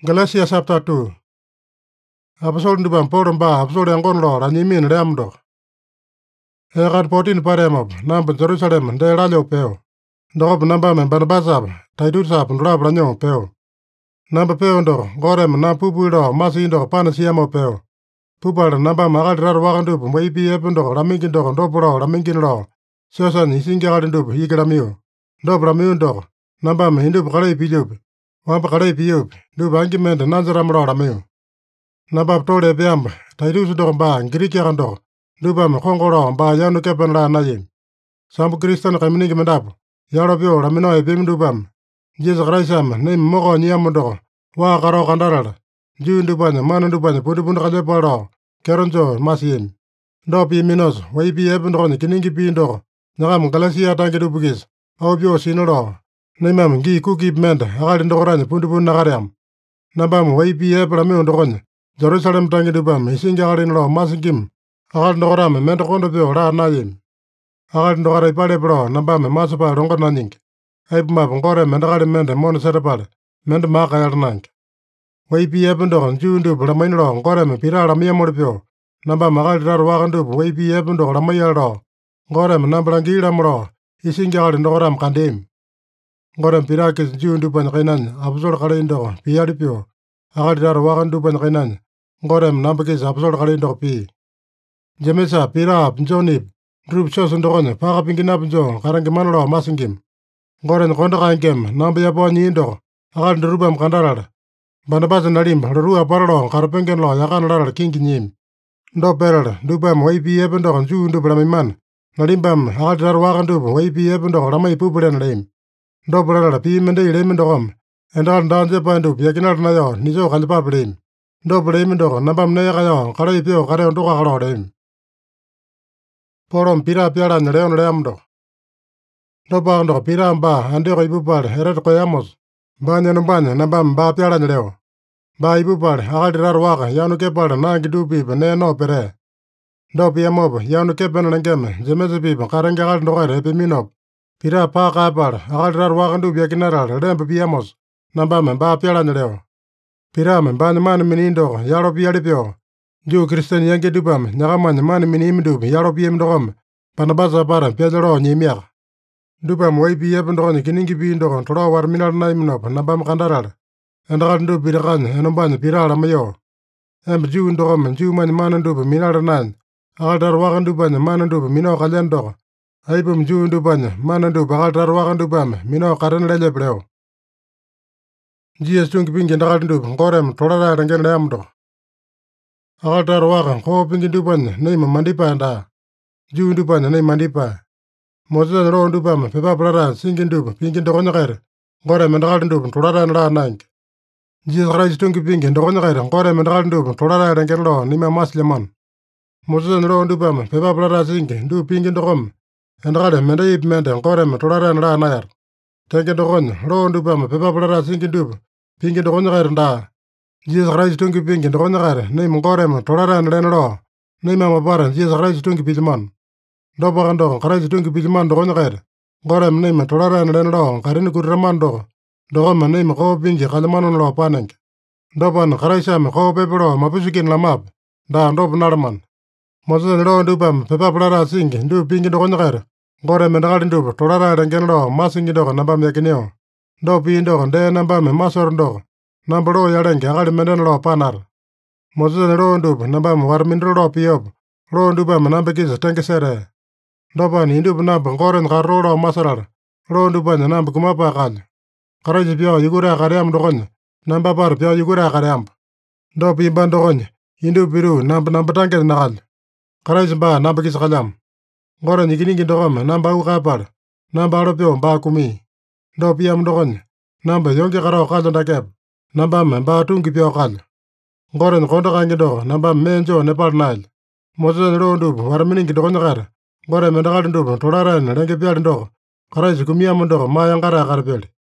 Galatia chapter 2. Apostle ndibam Paul ba apostle yangon lo ranyimin rem do. Egat 14 paremab namba Jerusalem de ralio peo. Dogob namba men Barnabasab, Titusab ndra branyo peo. Namba peo ndo gorem na pupu do masi ndo panasiamo peo. Pupal namba magal rar wagandu mwipi epundo ramingin do ndopro ramingin lo. Sosan isingal ndu yigramiu. Do bramiu ndo namba me hindu kale pilub. Wamba kale pilub. Du bangi men nanzaram lo ramiu. Nabab tole biamba, Titus do ba Greek yando. Dubam Kongoro ba yanu kepen la nayin. Sambu Christian kamining mendap. Yarobio ramino ebim dubam. Jesus Christam name mogo nyamundo. Wa karo kandara. Ju dubanya manu dubanya pudubun kaleparo. Keronjo masin. Dopi minos, waipi ebundo ni kiningi pindo. Nagam Galatia tangi dubugis. Obio sinoro. Nemam gi kuki menda. Agali ndoranya pudubun nagariam. Nabam waipi ebramio ndogonya. Jerusalem tangi dubam isingarin lo masingim. Agal ndoram menda kondo bio ra nayin. Agal ndogara ipale bro nabam masapa rongo nanying. Aipma ngore menda gali menda mon serapal. Menda maka yarnank. Waipi ebundo jundu bramain lo ngore me pirala miamorpio. Nabam agal rar wagandu waipi ebundo ramaya lo. Ngore me nambrangira mro. Isingarin ndoram kandim. Ngore pirakis jundu banakainan absor kalindo piaripio. Agal rar wagandu banakainan. Ngorem nambakis absor kalindo pi. Jamesa pira pjonib. Drup shosun dogon pakapinginap jo karangimanlo masingim. Ngoren konda kaingem nambaya po nyindo. Agal drubam kandarar. Banabas nalim rua parlo karpengen lo yakan larar kinginyim. Do berar dubam waipi ebendo jundu bramiman. Nalimbam agal rar wagandu waipi ebendo ramai pupulen lim. Do berar pi mende ilemindogom. Endal danje pandu yakinar nayo nijo kalipaplim. Do blemindo nabam ne kayo kare pio kare ndo ka karo Porom pira piara nreon reamdo. Do bando pira ba ande ko ibupar heret ko yamos. Banya no banya nabam ba piara nreo. Ba ibupar agal rar waka yanu ke par na gidupi ne no pere. Do piamob yanu ke ben ngem jemeze bi karanga gal ndo kare pimino. Pira pa ka par agal rar waka ndu yakinara rembe piamos. Nabam ba piara nreo. Piram ban man minindo yaro piaripio. Ju Christian yange dubam nyagaman man minimdu yaro piem dogom. Panabasa para pedro nyimiak. Dubam waipi yependo ni kiningi pindo toro war minar naimno nabam kandarar. Endagal ndu pirakan enomban pirala mayo. Ju ndogom ju man manandu minar nan. Agadar wakan duban manandu mino kalendo. Aibum ju duban manandu bagadar wakan dubam mino karen lelebreo. Jesus tung pingin dagal ndu ngorem torara rangen lamdo. Agal wakan ko pingin duban nei mandipa nda. Ju duban nei mandipa. Moses ro dubam pepa brara singin dub pingin dogonya kair. Ngorem dagal ndu torara nda nang. Jesus Christ tung pingin dogonya kair ngorem dagal ndu torara rangen lo nima masleman. Moses ro dubam pepa brara singin du pingin dogom. Endagale mende ip mende ngorem torara nda nayar. Tenge dogon ro dubam pepa brara singin dub. Pingin dogonya kair nda. Jesus Christ tung pingin dogonya kair nei ngorem torara nda lo. Nei mama bara Jesus Christ tung pilman. Do bagando Christ tung pilman dogonya kair. Ngorem nei torara nda lo karin kurraman do. Dogom nei ko pingi kalmanon lo paneng. Do ban Christ am ko pepro mapusikin lamap. Da do narman. Moses ro dubam pepa brara singin du pingin dogonya kair. Ngorem ndagal ndu torara rangen lo masingi do nabam yakineo. Do pindo de nambam masor ndo. Nambro yarenge agal menden lo panar. Moses ro ndub nambam warmindro lo piob. Ro ndubam nambekis tenkesere. Doban indub namb ngoren garro lo masarar. Ro nduban namb kumapa kal. Karaj pio yugura kaream dogon. Namba par pio yugura kaream. Do pimban dogon. Indub biru namb tanke nakal. Karaj ba nambekis kalam. Ngoren ikiningi dogom namba ukapar. Namba ro pio ba kumi. Do piam dogon. Namba yonge karo kal ndakep. Namba ba tungi pio kal. Ngoren kondo kangi do namba menjo Nepal Nile. Moses ro ndub warminingi dogon kar. Ngore mendagal ndub torara renge pial ndo. Karaj kumiam ndo mayangara karpel.